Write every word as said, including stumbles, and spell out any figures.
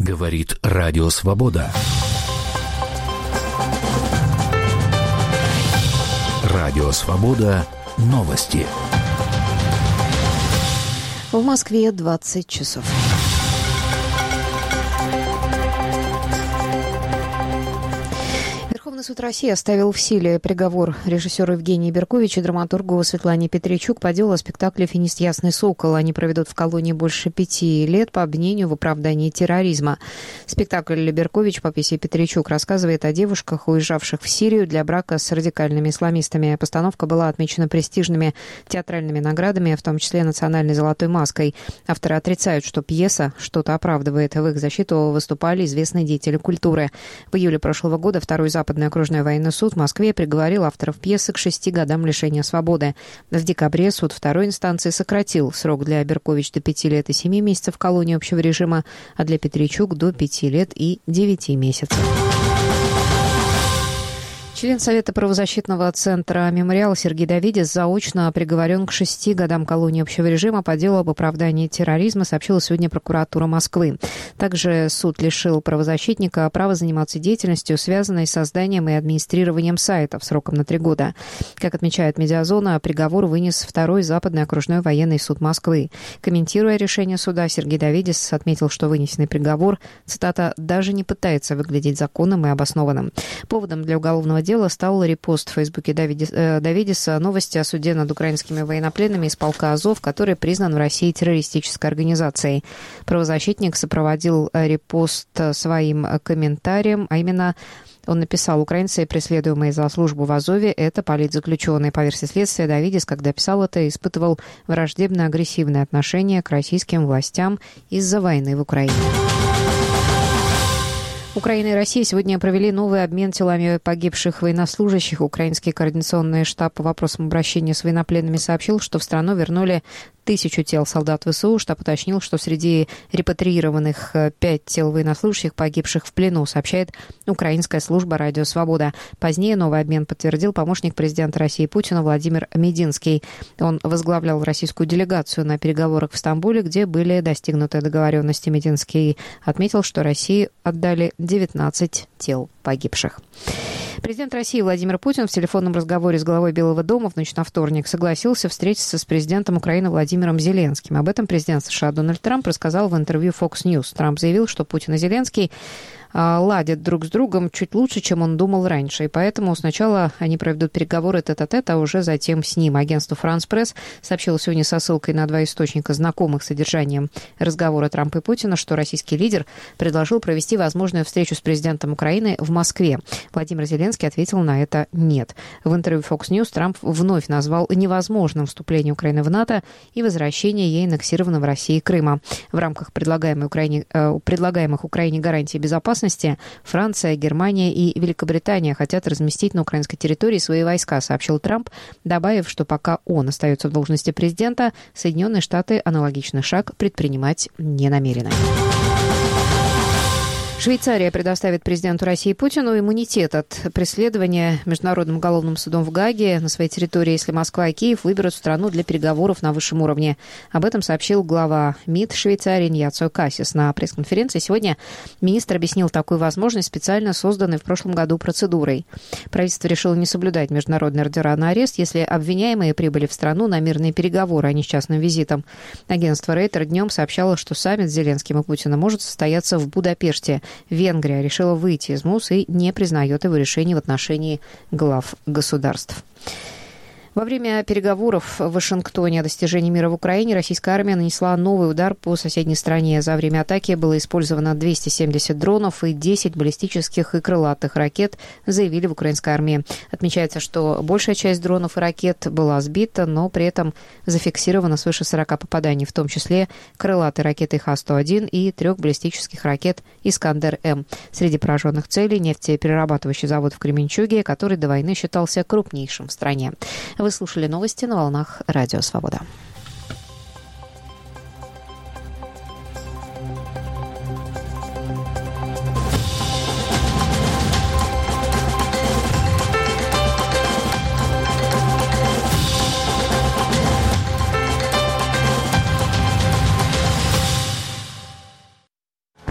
Говорит Радио Свобода. Радио Свобода. Новости. В Москве двадцать часов. Верховный суд России оставил в силе приговор режиссеру Евгению Берковичу и драматургу Светлане Петричук по делу о спектакле «Финист Ясный сокол». Они проведут в колонии больше пяти лет по обвинению в оправдании терроризма. Спектакль Беркович по пьесе Петричук рассказывает о девушках, уезжавших в Сирию для брака с радикальными исламистами. Постановка была отмечена престижными театральными наградами, в том числе национальной «Золотой маской». Авторы отрицают, что пьеса что-то оправдывает. В их защиту выступали известные деятели культуры. В июле прошлого года второй западный окружной военный суд в Москве приговорил авторов пьесы к шести годам лишения свободы. В декабре суд второй инстанции сократил срок для Беркович до пяти лет и семи месяцев в колонии общего режима, а для Петричук до пяти лет и девяти месяцев. Член Совета правозащитного центра «Мемориал» Сергей Давидис заочно приговорен к шести годам колонии общего режима по делу об оправдании терроризма, сообщила сегодня прокуратура Москвы. Также суд лишил правозащитника права заниматься деятельностью, связанной с созданием и администрированием сайтов сроком на три года. Как отмечает «Медиазона», приговор вынес второй западный окружной военный суд Москвы. Комментируя решение суда, Сергей Давидис отметил, что вынесенный приговор, цитата, «даже не пытается выглядеть законным и обоснованным». Поводом для уголовного дела Дело стал репост в Фейсбуке Давидис, э, Давидиса новости о суде над украинскими военнопленными из полка «Азов», который признан в России террористической организацией. Правозащитник сопроводил репост своим комментарием, а именно он написал: «Украинцы, преследуемые за службу в Азове, это политзаключенные». По версии следствия, Давидис, когда писал это, испытывал враждебно-агрессивное отношение к российским властям из-за войны в Украине. Украина и Россия сегодня провели новый обмен телами погибших военнослужащих. Украинский координационный штаб по вопросам обращения с военнопленными сообщил, что в страну вернули тысячу тел солдат ВСУ. Штаб уточнил, что среди репатриированных пять тел военнослужащих, погибших в плену, сообщает украинская служба «Радио Свобода». Позднее новый обмен подтвердил помощник президента России Путина Владимир Мединский. Он возглавлял российскую делегацию на переговорах в Стамбуле, где были достигнуты договоренности. Мединский отметил, что России отдали девятнадцать тел погибших. Президент России Владимир Путин в телефонном разговоре с главой Белого дома в ночь на вторник согласился встретиться с президентом Украины Владимиром Зеленским. Об этом президент США Дональд Трамп рассказал в интервью Fox News. Трамп заявил, что Путин и Зеленский ладят друг с другом чуть лучше, чем он думал раньше. И поэтому сначала они проведут переговоры тет-а-тет, а уже затем с ним. Агентство «Франс Пресс» сообщило сегодня со ссылкой на два источника, знакомых с содержанием разговора Трампа и Путина, что российский лидер предложил провести возможную встречу с президентом Украины в Москве. Владимир Зеленский ответил на это «нет». В интервью Fox News Трамп вновь назвал невозможным вступление Украины в НАТО и возвращение ей аннексированного Россией Крыма. В рамках предлагаемой Украине, э, предлагаемых Украине гарантий безопасности Франция, Германия и Великобритания хотят разместить на украинской территории свои войска, сообщил Трамп, добавив, что пока он остается в должности президента, Соединенные Штаты аналогичный шаг предпринимать не намерены. Швейцария предоставит президенту России Путину иммунитет от преследования Международным уголовным судом в Гааге на своей территории, если Москва и Киев выберут страну для переговоров на высшем уровне. Об этом сообщил глава МИД Швейцарии Ньяцо Кассис на пресс-конференции. Сегодня министр объяснил такую возможность специально созданной в прошлом году процедурой. Правительство решило не соблюдать международные ордера на арест, если обвиняемые прибыли в страну на мирные переговоры, а не с частным визитом. Агентство Рейтер днем сообщало, что саммит с Зеленским и Путиным может состояться в Будапеште. Венгрия решила выйти из МУС и не признает его решений в отношении глав государств. Во время переговоров в Вашингтоне о достижении мира в Украине российская армия нанесла новый удар по соседней стране. За время атаки было использовано двести семьдесят дронов и десять баллистических и крылатых ракет, заявили в украинской армии. Отмечается, что большая часть дронов и ракет была сбита, но при этом зафиксировано свыше сорока попаданий, в том числе крылатой ракеты Х сто один и трех баллистических ракет «Искандер-М». Среди пораженных целей нефтеперерабатывающий завод в Кременчуге, который до войны считался крупнейшим в стране. Вы слушали новости на волнах Радио Свобода.